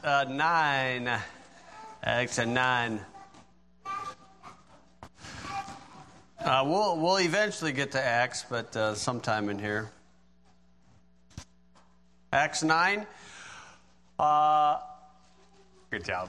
9. Acts 9. We'll eventually get to Acts, but sometime in here. Acts 9. Good job.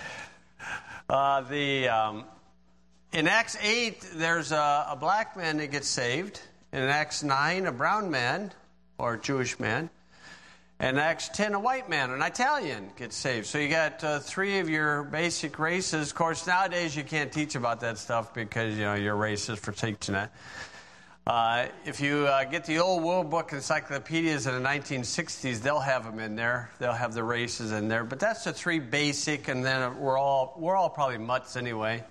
In Acts 8, there's a black man that gets saved. In Acts 9, a brown man, or Jewish man. In Acts 10, a white man, an Italian, gets saved. So you got 3 of your basic races. Of course, nowadays you can't teach about that stuff because, your race is for teaching that. If you get the old World Book encyclopedias in the 1960s, they'll have them in there. They'll have the races in there. But that's the 3 basic, and then we're all probably mutts anyway.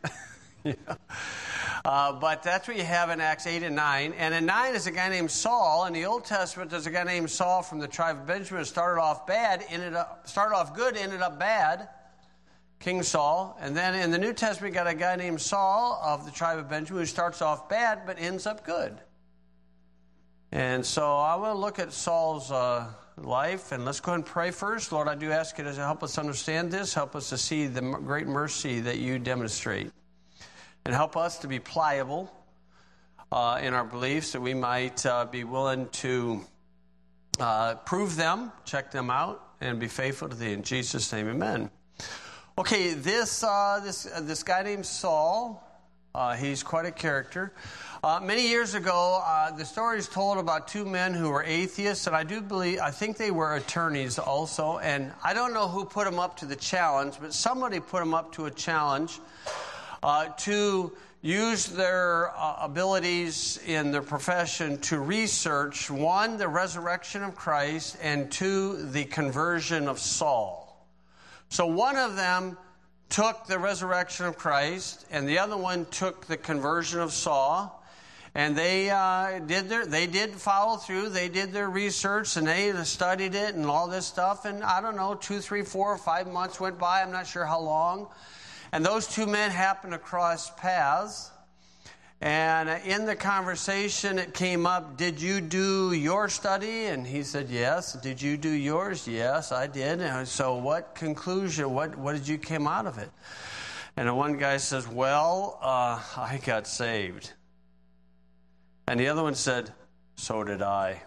But that's what you have in Acts 8 and 9. And in 9 is a guy named Saul. In the Old Testament, there's a guy named Saul from the tribe of Benjamin. Started off good, ended up bad. King Saul. And then in the New Testament, you got a guy named Saul of the tribe of Benjamin who starts off bad but ends up good. And so I want to look at Saul's life, and let's go ahead and pray first. Lord, I do ask you to help us understand this, help us to see the great mercy that you demonstrate, and help us to be pliable in our beliefs, that we might be willing to prove them, check them out, and be faithful to thee. In Jesus' name, amen. Okay, this guy named Saul, he's quite a character. Many years ago, the story is told about 2 men who were atheists, and I think they were attorneys also. And I don't know who put them up to the challenge, but somebody put them up to a challenge to use their abilities in their profession to research, 1, the resurrection of Christ, and 2, the conversion of Saul. So one of them took the resurrection of Christ, and the other one took the conversion of Saul. And they did follow through. They did their research, and they studied it and all this stuff. And I don't know, 2, 3, 4, 5 months went by. I'm not sure how long. And those 2 men happened to cross paths. And in the conversation, it came up, did you do your study? And he said, yes. Did you do yours? Yes, I did. And so what conclusion, what did you come out of it? And the one guy says, well, I got saved. And the other one said, so did I.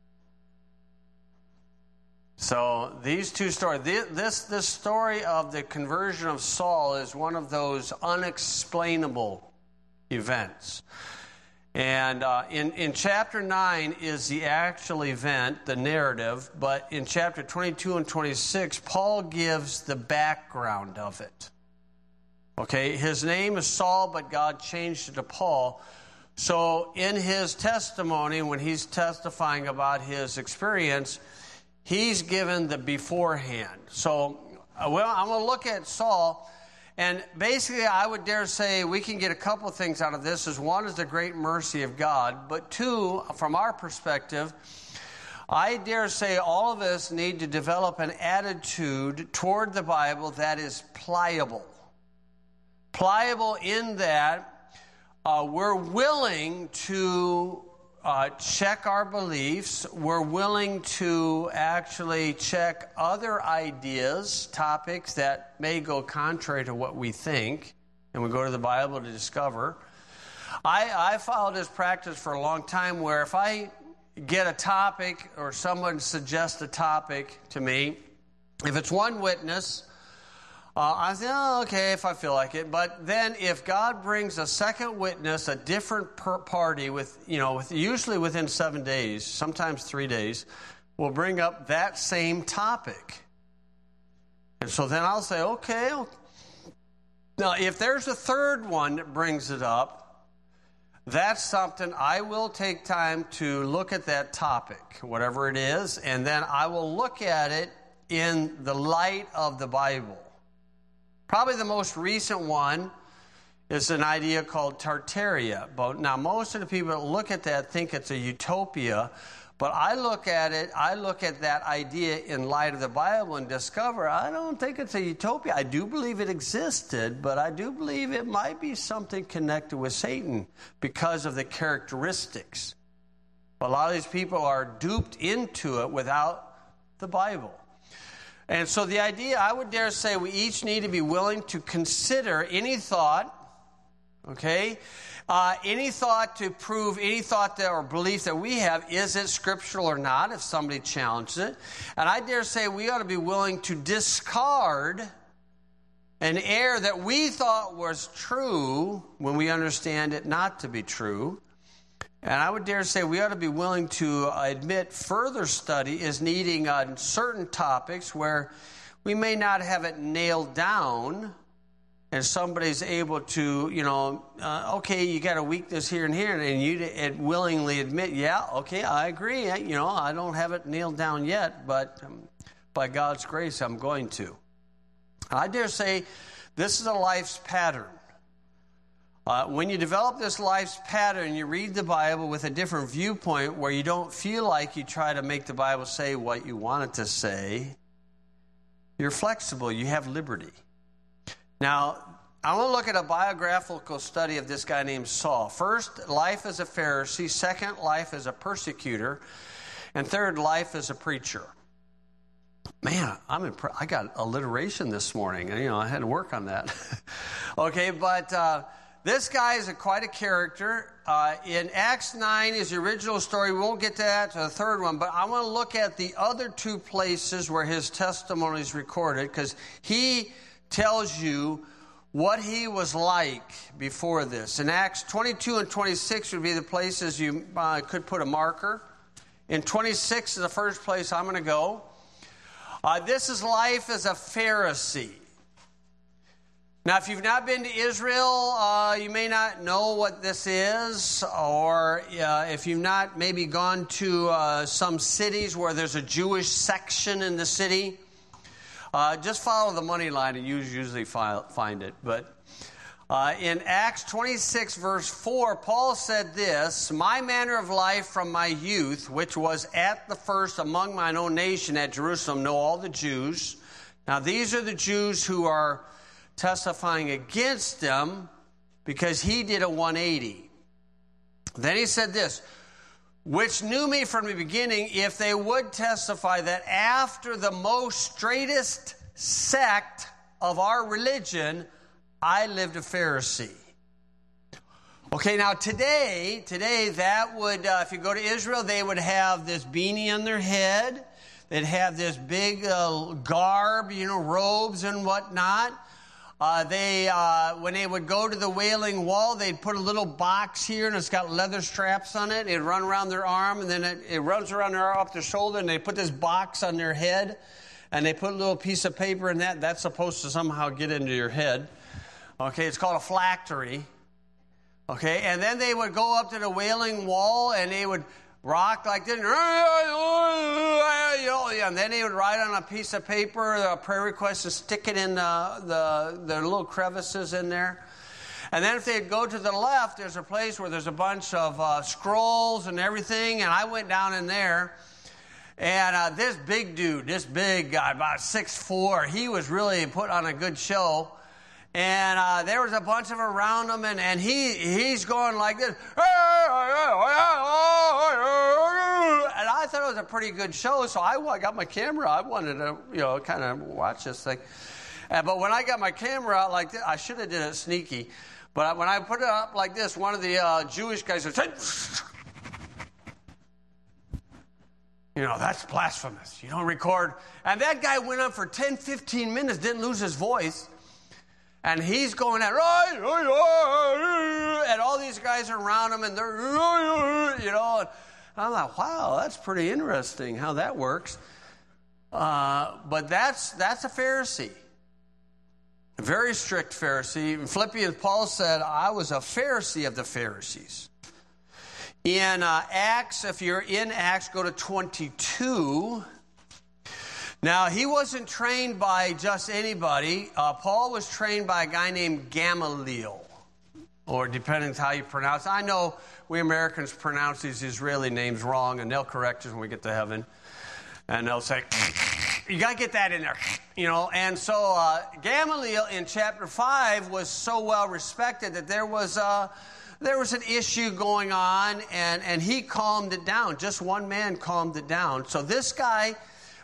So these 2 stories, this story of the conversion of Saul is one of those unexplainable events. And in chapter 9 is the actual event, the narrative, but in chapter 22 and 26, Paul gives the background of it. Okay, his name is Saul, but God changed it to Paul. So in his testimony, when he's testifying about his experience, he's given the beforehand. So, I'm going to look at Saul, and basically I would dare say we can get a couple of things out of this. One is the great mercy of God, but 2, from our perspective, I dare say all of us need to develop an attitude toward the Bible that is pliable. Pliable in that we're willing to check our beliefs. We're willing to actually check other ideas, topics that may go contrary to what we think, and we go to the Bible to discover. I followed this practice for a long time where if I get a topic or someone suggests a topic to me, if it's one witness, I say, okay, if I feel like it. But then if God brings a second witness, a different party usually within 7 days, sometimes 3 days, will bring up that same topic. And so then I'll say, okay. Now, if there's a third one that brings it up, that's something I will take time to look at that topic, whatever it is, and then I will look at it in the light of the Bible. Probably the most recent one is an idea called Tartaria. But now, most of the people that look at that think it's a utopia. But I look at that idea in light of the Bible and discover I don't think it's a utopia. I do believe it existed, but I do believe it might be something connected with Satan because of the characteristics. A lot of these people are duped into it without the Bible. And so the idea, I would dare say, we each need to be willing to consider any thought, okay? Any thought to prove any thought that, or belief that we have, is it scriptural or not, if somebody challenges it. And I dare say we ought to be willing to discard an error that we thought was true when we understand it not to be true. And I would dare say we ought to be willing to admit further study is needing on certain topics where we may not have it nailed down, and somebody's able to, okay, you got a weakness here and here, and you willingly admit, yeah, okay, I agree. I don't have it nailed down yet, but by God's grace, I'm going to. I dare say this is a life's pattern. When you develop this life's pattern, you read the Bible with a different viewpoint where you don't feel like you try to make the Bible say what you want it to say. You're flexible. You have liberty. Now, I want to look at a biographical study of this guy named Saul. First, life as a Pharisee. Second, life as a persecutor. And third, life as a preacher. Man, I got alliteration this morning. I had to work on that. Okay, but this guy is quite a character. In Acts 9 is the original story. We won't get to that, to the third one, but I want to look at the other two places where his testimony is recorded, because he tells you what he was like before this. In Acts 22 and 26 would be the places you could put a marker. In 26 is the first place I'm going to go. This is life as a Pharisee. Now, if you've not been to Israel, you may not know what this is, or if you've not maybe gone to some cities where there's a Jewish section in the city, just follow the money line and you usually find it. But in Acts 26, verse 4, Paul said this, "My manner of life from my youth, which was at the first among mine own nation at Jerusalem, know all the Jews." Now, these are the Jews who are testifying against them because he did a 180. Then he said this, "Which knew me from the beginning, if they would testify that after the most straightest sect of our religion, I lived a Pharisee." Okay, now today that would, if you go to Israel, they would have this beanie on their head. They'd have this big garb, robes and whatnot. When they would go to the Wailing Wall, they'd put a little box here, and it's got leather straps on it. It'd run around their arm, and then it runs around their arm up their shoulder, and they put this box on their head, and they put a little piece of paper in that. That's supposed to somehow get into your head. Okay, it's called a phylactery. Okay, and then they would go up to the Wailing Wall, and they would rock like this, and then they would write on a piece of paper a prayer request and stick it in the little crevices in there. And then if they'd go to the left, there's a place where there's a bunch of scrolls and everything, and I went down in there, and this big guy, about 6'4", he was really put on a good show. And there was a bunch of them around him, and he's going like this. And I thought it was a pretty good show, so I got my camera. I wanted to, kind of watch this thing. But when I got my camera out like this, I should have did it sneaky. But when I put it up like this, one of the Jewish guys said, "That's blasphemous. You don't record." And that guy went on for 10, 15 minutes, didn't lose his voice. And he's going at, and all these guys are around him, and they're, and I'm like, wow, that's pretty interesting how that works. But that's a Pharisee, a very strict Pharisee. In Philippians, Paul said, "I was a Pharisee of the Pharisees." In Acts, if you're in Acts, go to 22. Now, he wasn't trained by just anybody. Paul was trained by a guy named Gamaliel, or depending on how you pronounce it. I know we Americans pronounce these Israeli names wrong, and they'll correct us when we get to heaven. And they'll say, you got to get that in there, And so Gamaliel in chapter 5 was so well respected that there was an issue going on, and he calmed it down. Just one man calmed it down. So this guy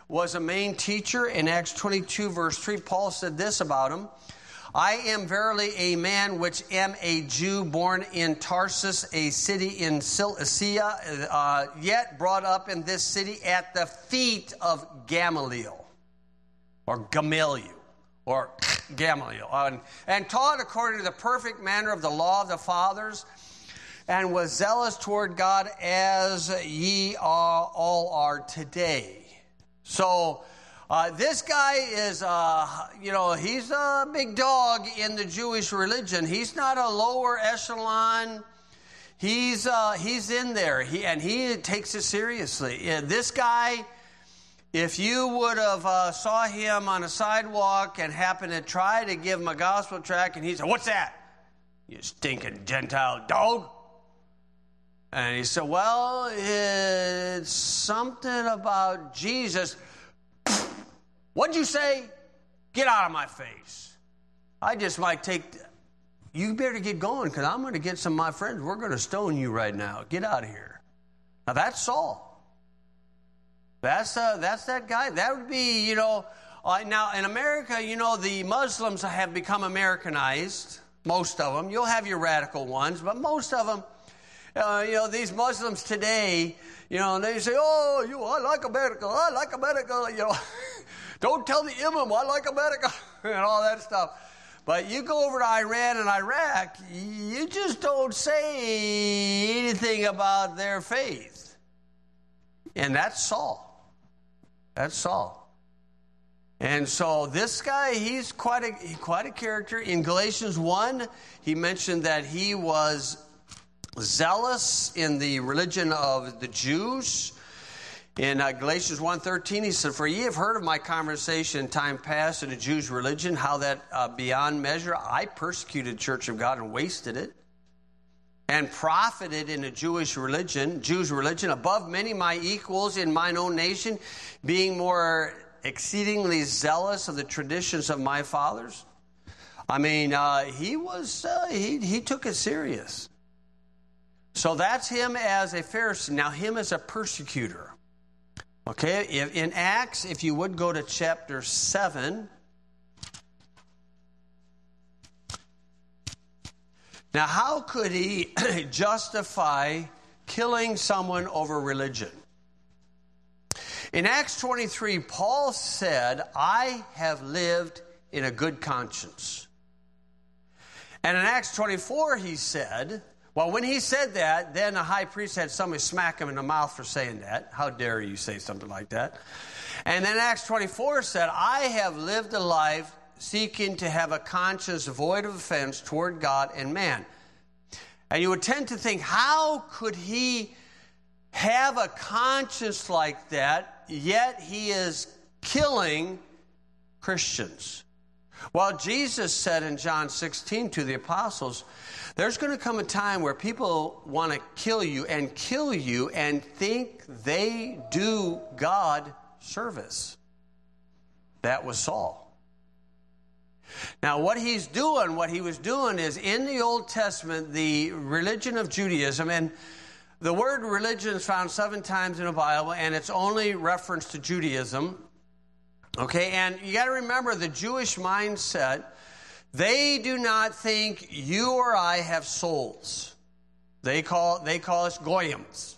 was a main teacher. In Acts 22, verse 3, Paul said this about him: I am verily a man which am a Jew, born in Tarsus, a city in Cilicia, yet brought up in this city at the feet of Gamaliel, or Gamaliel, or Gamaliel, and taught according to the perfect manner of the law of the fathers, and was zealous toward God as ye all are today. So, this guy is, he's a big dog in the Jewish religion. He's not a lower echelon. He's in there, and he takes it seriously. This guy, if you would have saw him on a sidewalk and happened to try to give him a gospel tract, and he said, "What's that? You stinking Gentile dog?" And he said, "Well, it's something about Jesus." "What'd you say? Get out of my face." I just might you better get going, because I'm going to get some of my friends. We're going to stone you right now. Get out of here. Now, that's Saul. That's that guy. That would be, now in America, the Muslims have become Americanized. Most of them. You'll have your radical ones, but most of them, these Muslims today, they say, "Oh, I like America. I like America." Don't tell the imam I like America and all that stuff. But you go over to Iran and Iraq, you just don't say anything about their faith. And that's Saul. That's Saul. And so this guy, he's quite a character. In Galatians 1, he mentioned that he was zealous in the religion of the Jews. In Galatians 1:13, he said, "For ye have heard of my conversation in time past in the Jews' religion, how that beyond measure I persecuted the church of God and wasted it, and profited in the Jews' religion, above many my equals in mine own nation, being more exceedingly zealous of the traditions of my fathers." I mean, he took it serious. So that's him as a Pharisee. Now, him as a persecutor. Okay, in Acts, if you would go to chapter 7. Now, how could he justify killing someone over religion? In Acts 23, Paul said, "I have lived in a good conscience." And in Acts 24, he said, well, when he said that, then the high priest had somebody smack him in the mouth for saying that. How dare you say something like that? And then Acts 24 said, "I have lived a life seeking to have a conscience void of offense toward God and man." And you would tend to think, how could he have a conscience like that, yet he is killing Christians? Well, Jesus said in John 16 to the apostles, there's going to come a time where people want to kill you and think they do God service. That was Saul. Now, what he was doing is, in the Old Testament, the religion of Judaism, and the word religion is found 7 times in the Bible, and it's only reference to Judaism. Okay, and you got to remember the Jewish mindset. They do not think you or I have souls. They call us goyim.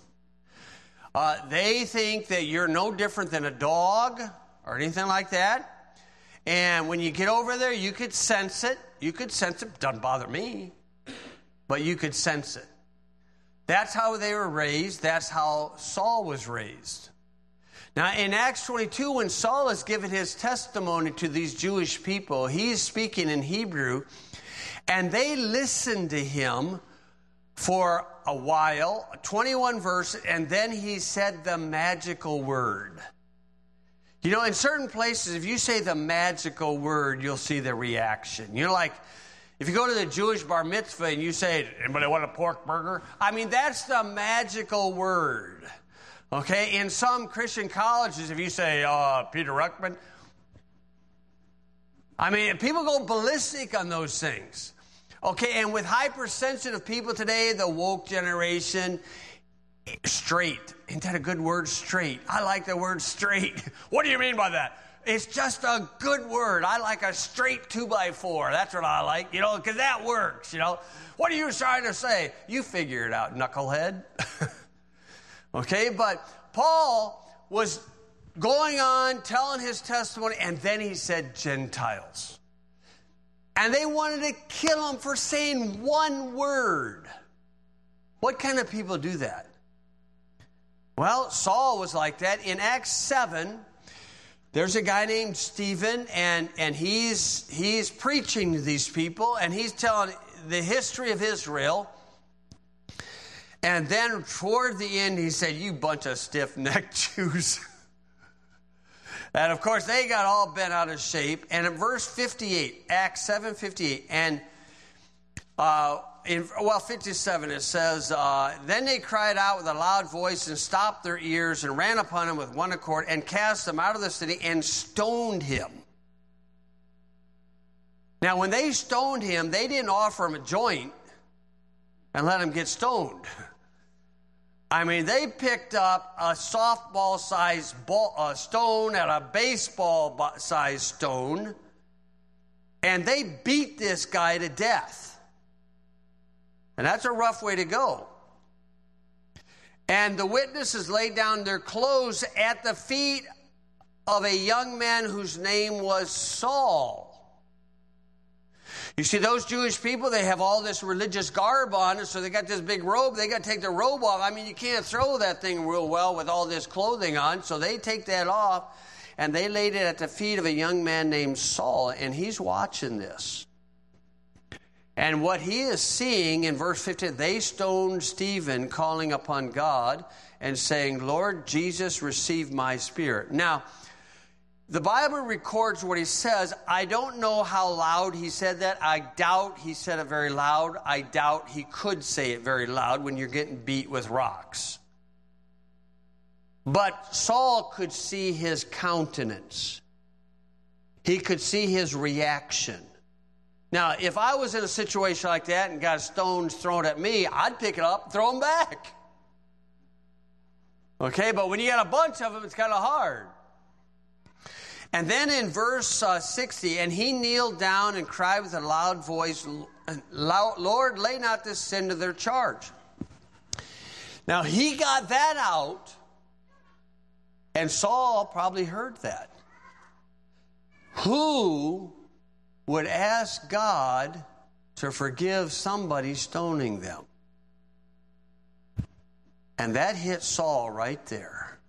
They think that you're no different than a dog or anything like that. And when you get over there, you could sense it. Doesn't bother me, but you could sense it. That's how they were raised. That's how Saul was raised. Now, in Acts 22, when Saul is giving his testimony to these Jewish people, he's speaking in Hebrew, and they listened to him for a while, 21 verses, and then he said the magical word. In certain places, if you say the magical word, you'll see the reaction. Like, if you go to the Jewish bar mitzvah and you say, "Anybody want a pork burger?" I mean, that's the magical word. Okay, in some Christian colleges, if you say, Peter Ruckman, I mean, people go ballistic on those things. Okay, and with hypersensitive people today, the woke generation, Straight. Isn't that a good word, straight? I like the word straight. What do you mean by that? It's just a good word. I like a straight 2x4. That's what I like, because that works, What are you trying to say? You figure it out, knucklehead. Okay, but Paul was going on, telling his testimony, and then he said Gentiles. And they wanted to kill him for saying one word. What kind of people do that? Well, Saul was like that. In Acts 7, there's a guy named Stephen, and he's preaching to these people, and he's telling the history of Israel. And then toward the end, he said, "You bunch of stiff-necked Jews." And, of course, they got all bent out of shape. And in verse 58, Acts 7:58, and in 57, it says, "Then they cried out with a loud voice and stopped their ears and ran upon him with one accord and cast him out of the city and stoned him." Now, when they stoned him, they didn't offer him a joint and let him get stoned. I mean, they picked up a softball-sized stone and a baseball-sized stone, and they beat this guy to death. And that's a rough way to go. And the witnesses laid down their clothes at the feet of a young man whose name was Saul. You see, those Jewish people, they have all this religious garb on, and so they got this big robe. They got to take the robe off. I mean, you can't throw that thing real well with all this clothing on, so they take that off, and they laid it at the feet of a young man named Saul, and he's watching this. And what he is seeing in verse 15, they stoned Stephen, calling upon God and saying, "Lord Jesus, receive my spirit." Now, the Bible records what he says. I don't know how loud he said that. I doubt he said it very loud. I doubt he could say it very loud when you're getting beat with rocks. But Saul could see his countenance. He could see his reaction. Now, if I was in a situation like that and got stones thrown at me, I'd pick it up and throw them back. Okay, but when you got a bunch of them, it's kind of hard. And then in verse 60, and he kneeled down and cried with a loud voice, "Lord, lay not this sin to their charge." Now, he got that out, and Saul probably heard that. Who would ask God to forgive somebody stoning them? And that hit Saul right there.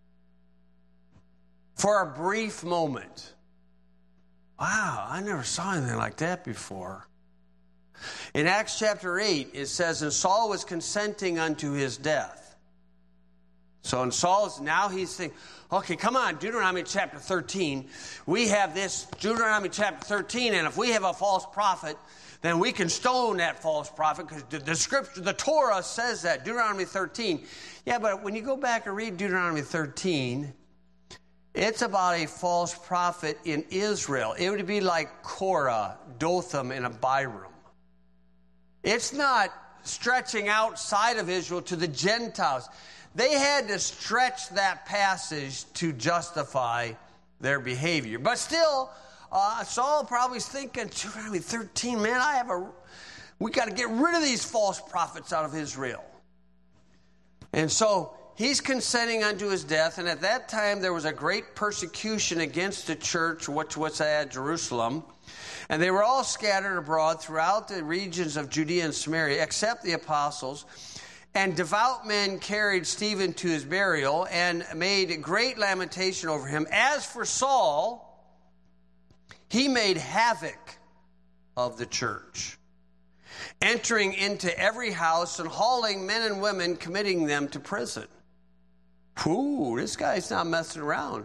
For a brief moment. Wow, I never saw anything like that before. In Acts chapter 8, it says, "And Saul was consenting unto his death." So in Saul's, now he's thinking, okay, come on, Deuteronomy chapter 13. We have this Deuteronomy chapter 13, and if we have a false prophet, then we can stone that false prophet, because the scripture, the Torah says that, Deuteronomy 13. Yeah, but when you go back and read Deuteronomy 13, it's about a false prophet in Israel. It would be like Korah, Dotham, and Abiram. It's not stretching outside of Israel to the Gentiles. They had to stretch that passage to justify their behavior. But still, Saul probably is thinking, Deuteronomy 13, man, we got to get rid of these false prophets out of Israel. And so he's consenting unto his death, and at that time there was a great persecution against the church which was at Jerusalem. And they were all scattered abroad throughout the regions of Judea and Samaria, except the apostles. And devout men carried Stephen to his burial and made great lamentation over him. As for Saul, he made havoc of the church, entering into every house and hauling men and women, committing them to prison. Ooh, this guy's not messing around.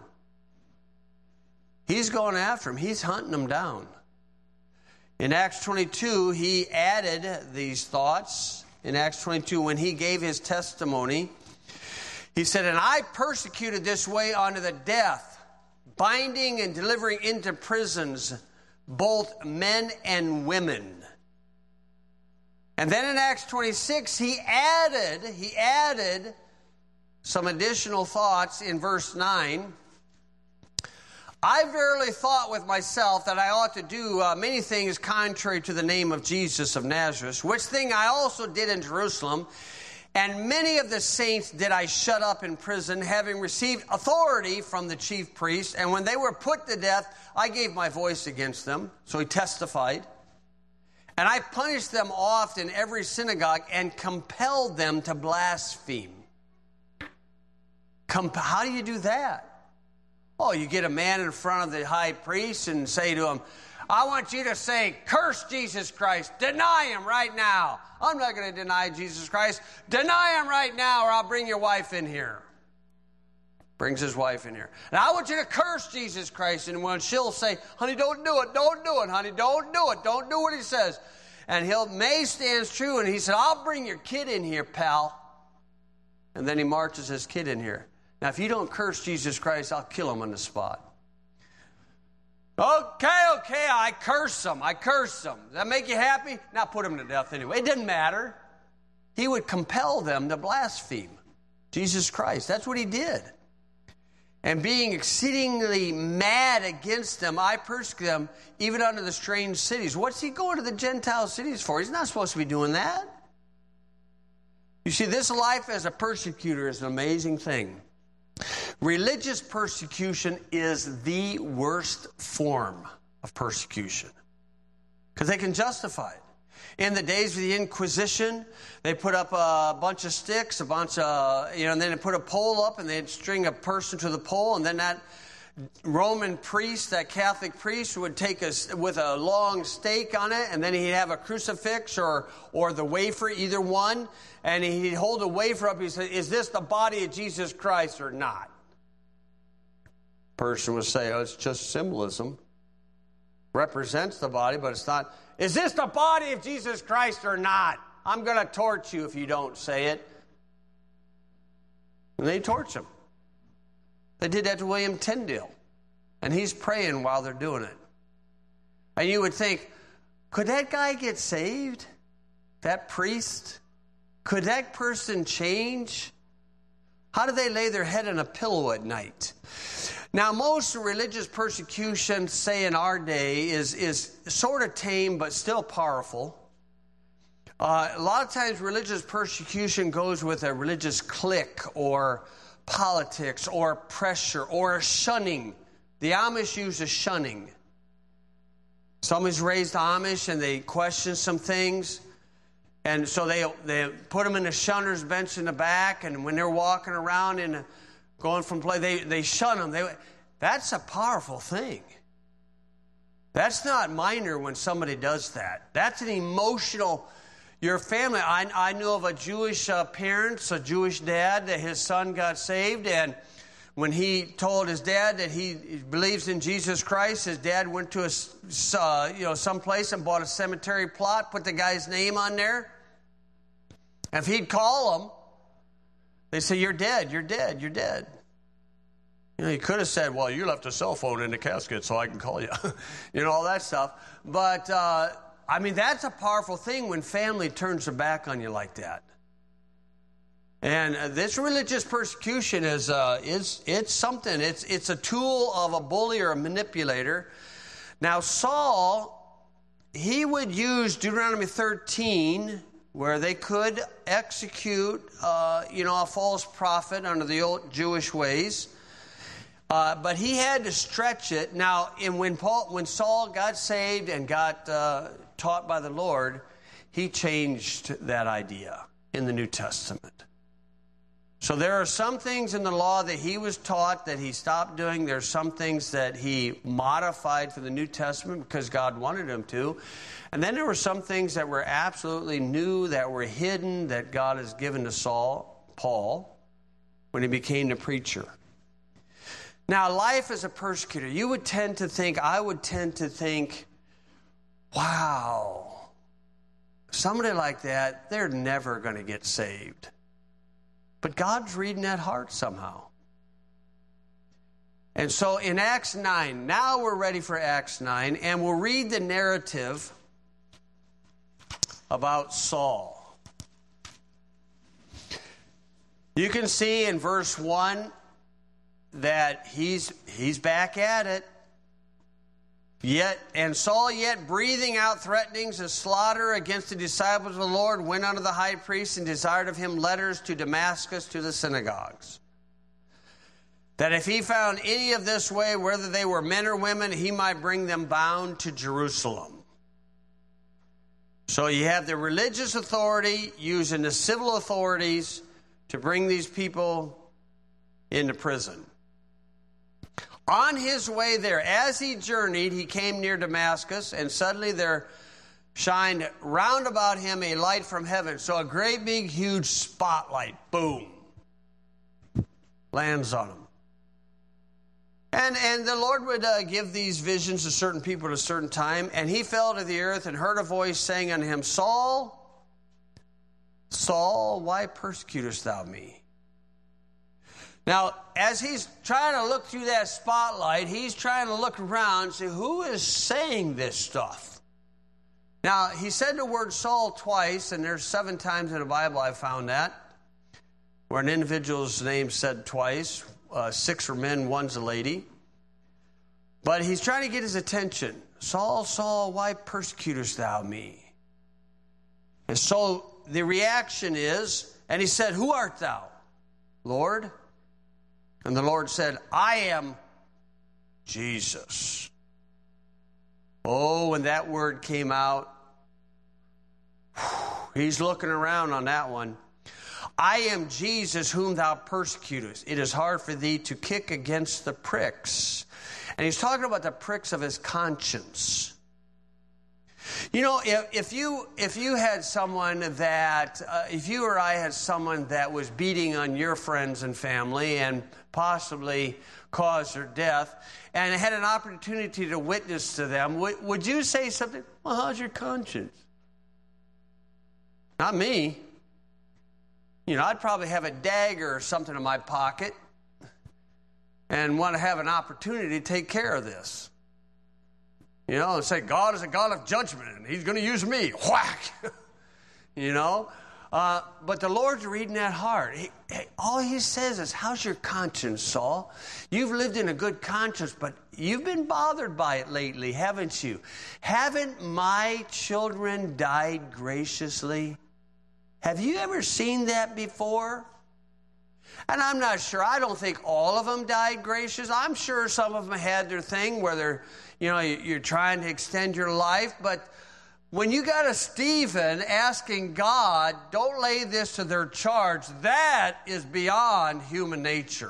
He's going after him. He's hunting them down. In Acts 22, he added these thoughts. In Acts 22, when he gave his testimony, he said, "And I persecuted this way unto the death, binding and delivering into prisons both men and women." And then in Acts 26, he added some additional thoughts in verse 9. I verily thought with myself that I ought to do many things contrary to the name of Jesus of Nazareth, which thing I also did in Jerusalem. And many of the saints did I shut up in prison, having received authority from the chief priests. And when they were put to death, I gave my voice against them. So he testified. And I punished them oft in every synagogue and compelled them to blaspheme. How do you do that? Oh, you get a man in front of the high priest and say to him, I want you to say, curse Jesus Christ. Deny him right now. I'm not going to deny Jesus Christ. Deny him right now or I'll bring your wife in here. Brings his wife in here. And I want you to curse Jesus Christ. And when she'll say, honey, don't do it. Don't do it, honey. Don't do it. Don't do what he says. And May stands true. And he said, I'll bring your kid in here, pal. And then he marches his kid in here. Now, if you don't curse Jesus Christ, I'll kill him on the spot. Okay, I curse him. Does that make you happy? Now put him to death anyway. It didn't matter. He would compel them to blaspheme Jesus Christ. That's what he did. And being exceedingly mad against them, I persecuted them even unto the strange cities. What's he going to the Gentile cities for? He's not supposed to be doing that. You see, this life as a persecutor is an amazing thing. Religious persecution is the worst form of persecution because they can justify it. In the days of the Inquisition, they put up a bunch of sticks, and then they put a pole up and they'd string a person to the pole, and then that Roman priest, that Catholic priest, would take with a long stake on it, and then he'd have a crucifix or the wafer, either one, and he'd hold a wafer up. He'd say, is this the body of Jesus Christ or not? Person would say, oh, it's just symbolism. Represents the body, but it's not. Is this the body of Jesus Christ or not? I'm going to torch you if you don't say it. And they torch him. They did that to William Tyndale. And he's praying while they're doing it. And you would think, could that guy get saved? That priest? Could that person change? How do they lay their head on a pillow at night? Now, most religious persecution, say in our day, is sort of tame but still powerful. A lot of times religious persecution goes with a religious clique or politics or pressure or shunning. The Amish use a shunning. Somebody's raised Amish and they question some things. And so they put them in the shunner's bench in the back, and when they're walking around and going from play, they shun them. That's a powerful thing. That's not minor when somebody does that. That's an emotional. Your family. I knew of a Jewish parents, a Jewish dad, that his son got saved, and when he told his dad that he believes in Jesus Christ, his dad went to some place and bought a cemetery plot, put the guy's name on there. And if he'd call him, they say, "You're dead. You're dead. You're dead." He could have said, "Well, you left a cell phone in the casket, so I can call you," all that stuff. But that's a powerful thing when family turns their back on you like that. And this religious persecution is something. It's a tool of a bully or a manipulator. Now Saul, he would use Deuteronomy 13, where they could execute, a false prophet under the old Jewish ways. But he had to stretch it. Now, when Saul got saved and got taught by the Lord, he changed that idea in the New Testament. So there are some things in the law that he was taught that he stopped doing. There's some things that he modified for the New Testament because God wanted him to. And then there were some things that were absolutely new, that were hidden, that God has given to Paul, when he became the preacher. Now, life as a persecutor, I would tend to think, wow, somebody like that, they're never going to get saved. But God's reading that heart somehow. And so in Acts 9, now we're ready for Acts 9, and we'll read the narrative about Saul. You can see in verse 1 that he's back at it. Saul, yet breathing out threatenings of slaughter against the disciples of the Lord, went unto the high priest and desired of him letters to Damascus to the synagogues, that if he found any of this way, whether they were men or women, he might bring them bound to Jerusalem. So you have the religious authority using the civil authorities to bring these people into prison. On his way there, as he journeyed, he came near Damascus, and suddenly there shined round about him a light from heaven. So a great big huge spotlight, boom, lands on him. And the Lord would give these visions to certain people at a certain time. And he fell to the earth and heard a voice saying unto him, Saul, Saul, why persecutest thou me? Now, as he's trying to look through that spotlight, he's trying to look around and say, who is saying this stuff? Now, he said the word Saul twice, and there's 7 times in the Bible I found that, where an individual's name said twice. 6 are men, 1's a lady. But he's trying to get his attention. Saul, Saul, why persecutest thou me? And so the reaction is, and he said, who art thou, Lord? And the Lord said, I am Jesus. Oh, when that word came out, he's looking around on that one. I am Jesus whom thou persecutest. It is hard for thee to kick against the pricks. And he's talking about the pricks of his conscience. You know, if you had someone that, if you or I had someone that was beating on your friends and family and possibly caused their death, and had an opportunity to witness to them, would you say something? Well, how's your conscience? Not me. You know, I'd probably have a dagger or something in my pocket and want to have an opportunity to take care of this. You know, and say, God is a God of judgment, and he's going to use me. Whack! You know? But the Lord's reading that heart. All he says is, how's your conscience, Saul? You've lived in a good conscience, but you've been bothered by it lately, haven't you? Haven't my children died graciously? Have you ever seen that before? And I'm not sure. I don't think all of them died gracious. I'm sure some of them had their thing where they're, you know, you're trying to extend your life. But when you got a Stephen asking God, don't lay this to their charge, that is beyond human nature.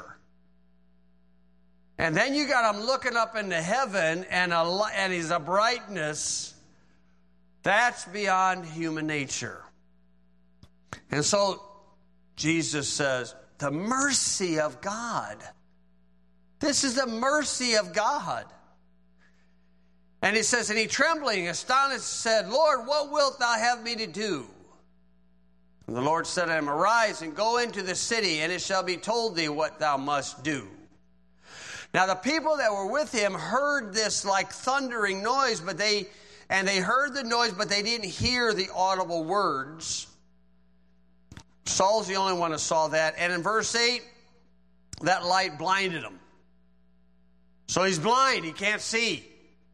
And then you got him looking up into heaven and he's a brightness. That's beyond human nature. And so Jesus says, the mercy of God. This is the mercy of God. And he says, and he trembling, astonished, said, Lord, what wilt thou have me to do? And the Lord said to him, arise and go into the city, and it shall be told thee what thou must do. Now the people that were with him heard this like thundering noise, but they heard the noise, but they didn't hear the audible words. Saul's the only one who saw that. And in verse 8, that light blinded him. So he's blind. He can't see.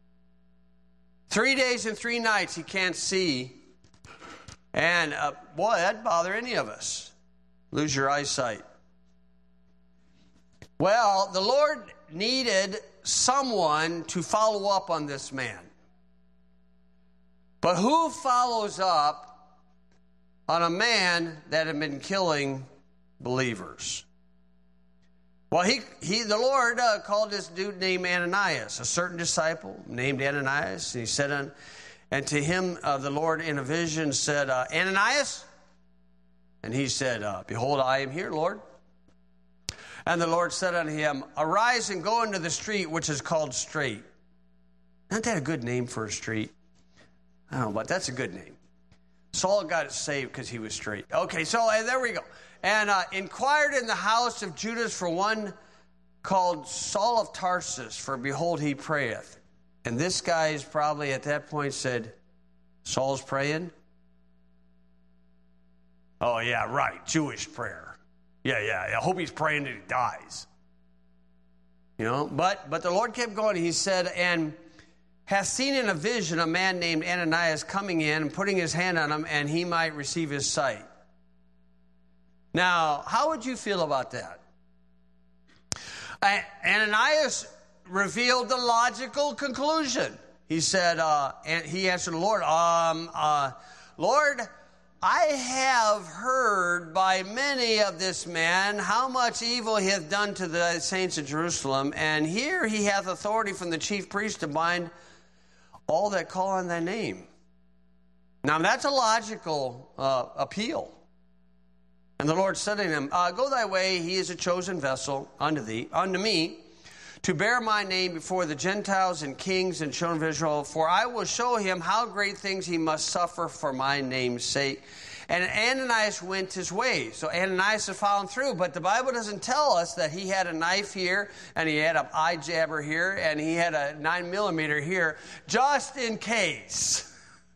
3 days and 3 nights he can't see. And boy, that'd bother any of us. Lose your eyesight. Well, the Lord needed someone to follow up on this man. But who follows up on a man that had been killing believers? Well, the Lord called this dude named Ananias, a certain disciple named Ananias. And he said, and to him the Lord in a vision said, Ananias? And he said, behold, I am here, Lord. And the Lord said unto him, arise and go into the street which is called Straight. Isn't that a good name for a street? I don't know, but that's a good name. Saul got saved because he was straight. Okay, so there we go. And inquired in the house of Judas for one called Saul of Tarsus, for behold, he prayeth. And this guy is probably at that point said, Saul's praying? Oh, yeah, right, Jewish prayer. I hope he's praying that he dies. But the Lord kept going. He said, and hath seen in a vision a man named Ananias coming in and putting his hand on him, and he might receive his sight. Now, how would you feel about that? Ananias revealed the logical conclusion. He said, and he answered the Lord, Lord, I have heard by many of this man how much evil he hath done to the saints of Jerusalem, and here he hath authority from the chief priest to bind all that call on thy name. Now that's a logical appeal. And the Lord said to him, go thy way, he is a chosen vessel unto me, to bear my name before the Gentiles and kings and children of Israel, for I will show him how great things he must suffer for my name's sake. And Ananias went his way. So Ananias is following through, but the Bible doesn't tell us that he had a knife here, and he had an eye jabber here, and he had a 9mm here, just in case.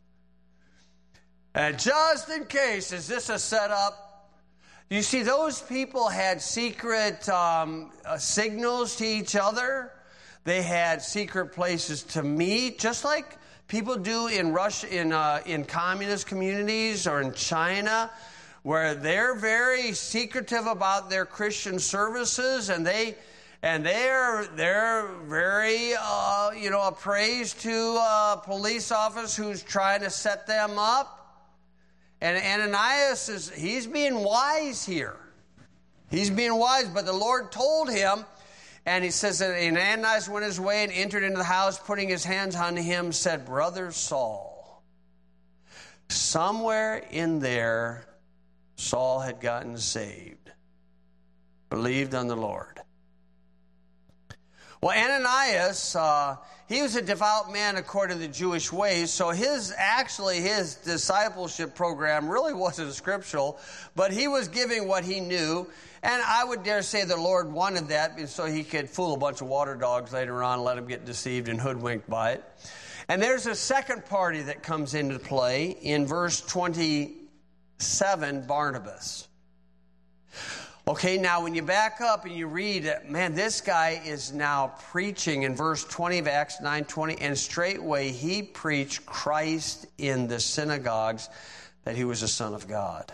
And just in case, is this a setup? You see, those people had secret signals to each other. They had secret places to meet, just like people do in Russia, in communist communities or in China, where they're very secretive about their Christian services, and they're very appraised to a police officer who's trying to set them up. And Ananias he's being wise here. He's being wise, but the Lord told him, and he says that Ananias went his way and entered into the house, putting his hands on him, said, Brother Saul. Somewhere in there, Saul had gotten saved, believed on the Lord. Well, Ananias, he was a devout man according to the Jewish ways, so his discipleship program really wasn't scriptural, but he was giving what he knew, and I would dare say the Lord wanted that so he could fool a bunch of water dogs later on, let them get deceived and hoodwinked by it. And there's a second party that comes into play in verse 27, Barnabas. Okay, now when you back up and you read, man, this guy is now preaching in verse 20 of Acts 9:20, and straightway he preached Christ in the synagogues, that he was the Son of God.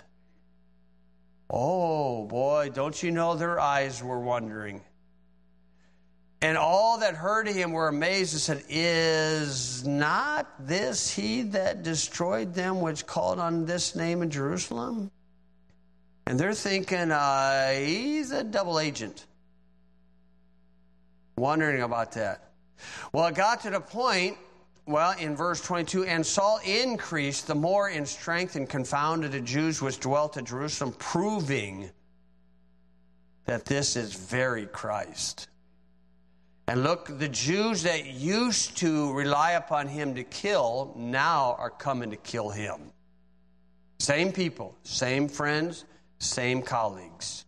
Oh, boy, don't you know their eyes were wondering. And all that heard him were amazed and said, Is not this he that destroyed them which called on this name in Jerusalem? And they're thinking, he's a double agent. Wondering about that. Well, it got to the point, in verse 22, and Saul increased the more in strength and confounded the Jews which dwelt at Jerusalem, proving that this is very Christ. And look, the Jews that used to rely upon him to kill now are coming to kill him. Same people, same friends, same colleagues.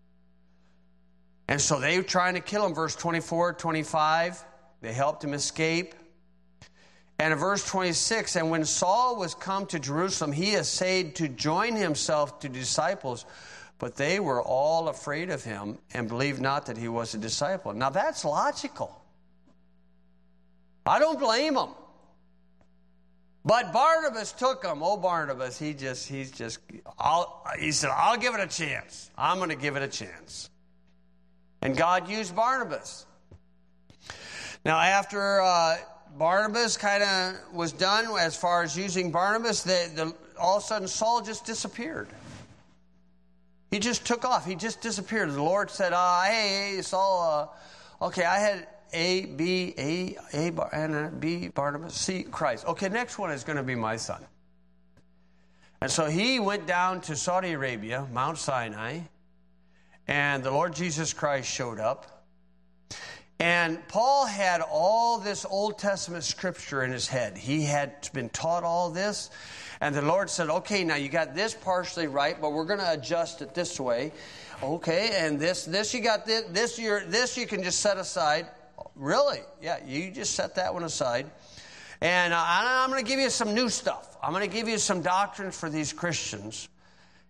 And so they were trying to kill him. Verse 24, 25, they helped him escape. And in verse 26, and when Saul was come to Jerusalem, he essayed to join himself to disciples, but they were all afraid of him and believed not that he was a disciple. Now that's logical. I don't blame them. But Barnabas took him. Oh, Barnabas, he said, I'll give it a chance. I'm going to give it a chance. And God used Barnabas. Now, after Barnabas kind of was done as far as using Barnabas, all of a sudden Saul just disappeared. He just took off. He just disappeared. The Lord said, hey, Saul, okay, I had A, B, Barnabas, C, Christ. Okay, next one is going to be my son. And so he went down to Saudi Arabia, Mount Sinai, and the Lord Jesus Christ showed up. And Paul had all this Old Testament scripture in his head. He had been taught all this. And the Lord said, okay, now you got this partially right, but we're going to adjust it this way. Okay, and this you got this you can just set aside. Really? Yeah, you just set that one aside. And I'm going to give you some new stuff. I'm going to give you some doctrines for these Christians.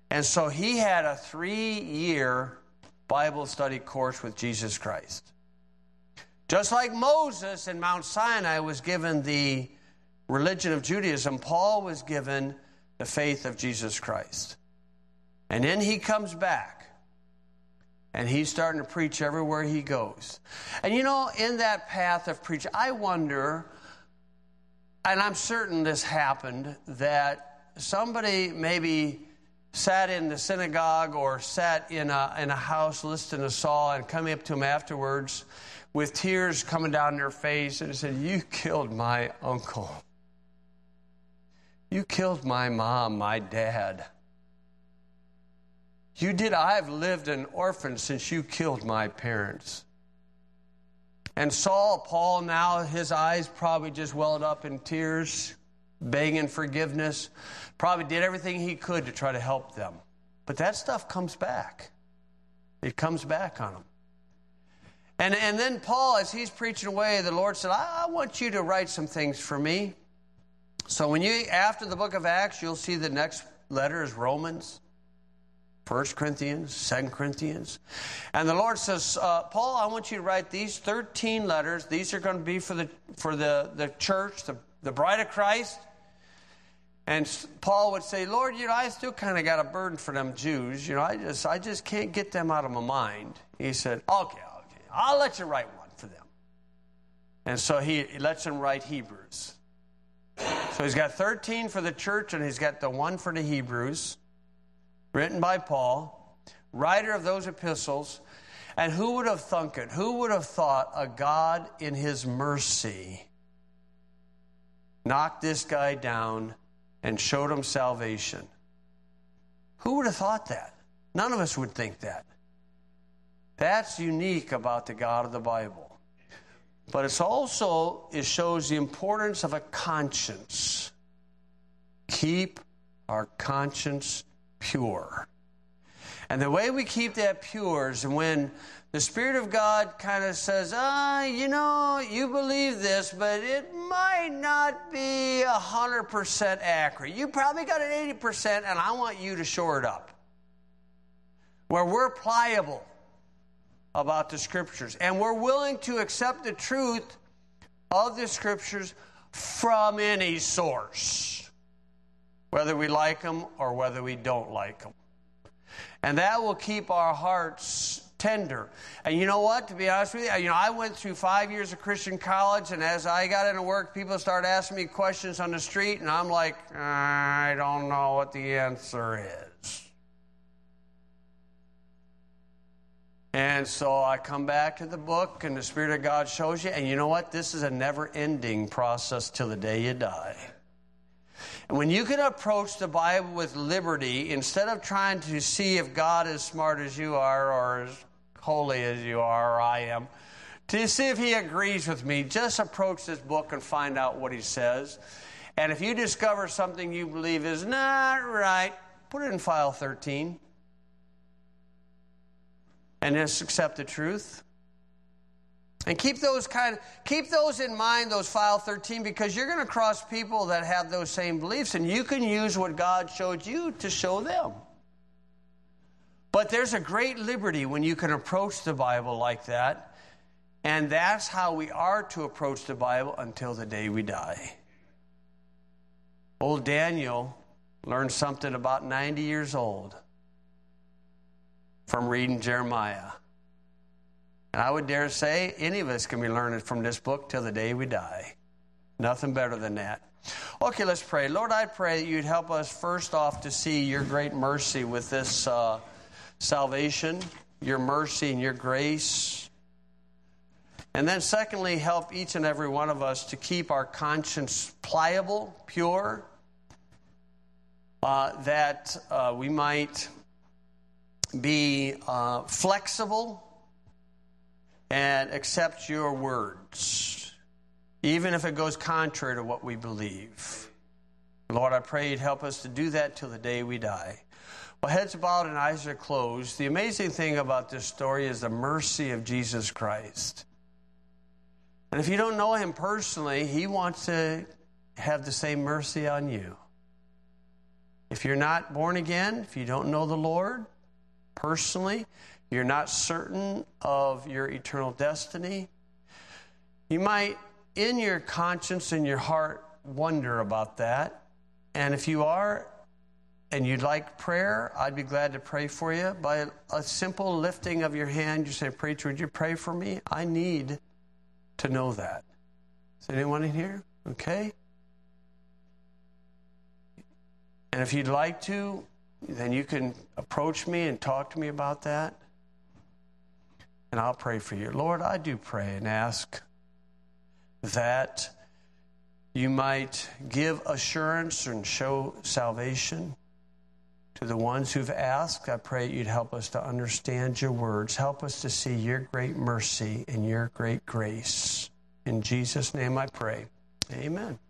And so he had a 3-year Bible study course with Jesus Christ. Just like Moses in Mount Sinai was given the religion of Judaism, Paul was given the faith of Jesus Christ. And then he comes back, and he's starting to preach everywhere he goes. And you know, in that path of preaching, I wonder, and I'm certain this happened, that somebody maybe sat in the synagogue or sat in a house listening to Saul and coming up to him afterwards with tears coming down their face and said, "You killed my uncle. You killed my mom, my dad. You did. I've lived an orphan since you killed my parents." And Paul now, his eyes probably just welled up in tears, begging forgiveness. Probably did everything he could to try to help them. But that stuff comes back. It comes back on him. And then Paul, as he's preaching away, the Lord said, I want you to write some things for me. So after the book of Acts, you'll see the next letter is Romans, 1 Corinthians, 2 Corinthians. And the Lord says, Paul, I want you to write these 13 letters. These are going to be for the church, the bride of Christ. And Paul would say, Lord, I still kind of got a burden for them Jews. I just can't get them out of my mind. He said, okay, I'll let you write one for them. And so he lets him write Hebrews. So he's got 13 for the church, and he's got the one for the Hebrews, written by Paul, writer of those epistles. And who would have thunk it? Who would have thought a God in his mercy knocked this guy down and showed him salvation? Who would have thought that? None of us would think that. That's unique about the God of the Bible. But it shows the importance of a conscience. Keep our conscience pure. And the way we keep that pure is when the Spirit of God kind of says, you believe this, but it might not be 100% accurate. You probably got it 80%, and I want you to shore it up. Where we're pliable about the Scriptures, and we're willing to accept the truth of the Scriptures from any source, whether we like them or whether we don't like them. And that will keep our hearts tender. And you know what? To be honest with you, I went through 5 years of Christian college, and as I got into work, people started asking me questions on the street, and I'm like, I don't know what the answer is. And so I come back to the book, and the Spirit of God shows you, and you know what? This is a never-ending process till the day you die. And when you can approach the Bible with liberty, instead of trying to see if God is smart as you are or as holy as you are or I am, to see if he agrees with me, just approach this book and find out what he says. And if you discover something you believe is not right, put it in file 13. And just accept the truth. And keep those in mind, those file 13, because you're going to cross people that have those same beliefs, and you can use what God showed you to show them. But there's a great liberty when you can approach the Bible like that, and that's how we are to approach the Bible until the day we die. Old Daniel learned something about 90 years old from reading Jeremiah. And I would dare say any of us can be learning from this book till the day we die. Nothing better than that. Okay, let's pray. Lord, I pray that you'd help us first off to see your great mercy with this salvation, your mercy and your grace. And then secondly, help each and every one of us to keep our conscience pliable, pure, that we might be flexible and accept your words, even if it goes contrary to what we believe. Lord, I pray you'd help us to do that till the day we die. Well, heads bowed and eyes are closed. The amazing thing about this story is the mercy of Jesus Christ. And if you don't know him personally, he wants to have the same mercy on you. If you're not born again, if you don't know the Lord personally, you're not certain of your eternal destiny, you might, in your conscience and your heart, wonder about that. And if you are, and you'd like prayer, I'd be glad to pray for you. By a simple lifting of your hand, you say, "Preacher, would you pray for me? I need to know that." Is anyone in here? Okay. And if you'd like to, then you can approach me and talk to me about that. And I'll pray for you. Lord, I do pray and ask that you might give assurance and show salvation to the ones who've asked. I pray you'd help us to understand your words. Help us to see your great mercy and your great grace. In Jesus' name I pray. Amen.